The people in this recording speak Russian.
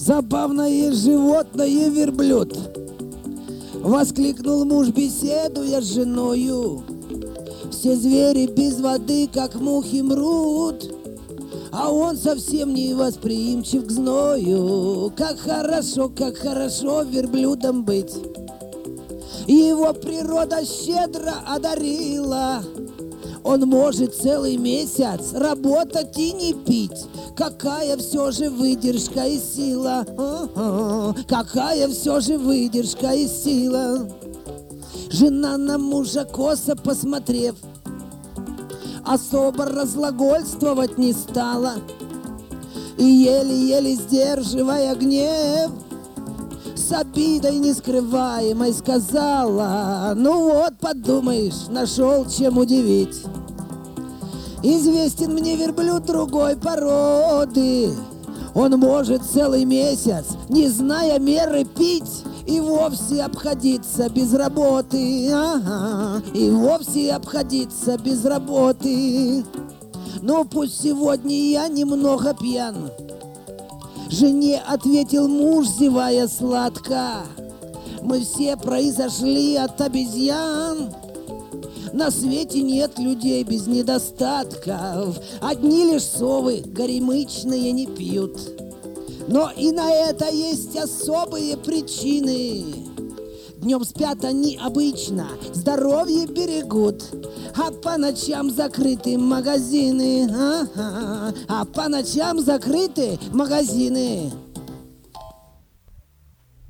Забавное животное верблюд. Воскликнул муж, беседуя с женою. Все звери без воды, как мухи, мрут, а он совсем не восприимчив к зною. Как хорошо верблюдом быть. Его природа щедро одарила. Он может целый месяц работать и не пить. Какая все же выдержка и сила. Какая все же выдержка и сила. Жена на мужа косо посмотрев, особо разглагольствовать не стала. И еле-еле сдерживая гнев, с обидой нескрываемой сказала: ну вот, подумаешь, нашел чем удивить. Известен мне верблюд другой породы. Он может целый месяц, не зная меры, пить и вовсе обходиться без работы. И вовсе обходиться без работы. Ну, пусть сегодня я немного пьян, жене ответил муж, зевая сладко. Мы все произошли от обезьян. На свете нет людей без недостатков. Одни лишь совы горемычные не пьют. Но и на это есть особые причины. Днем спят они обычно, здоровье берегут, а по ночам закрыты магазины. А по ночам закрыты магазины.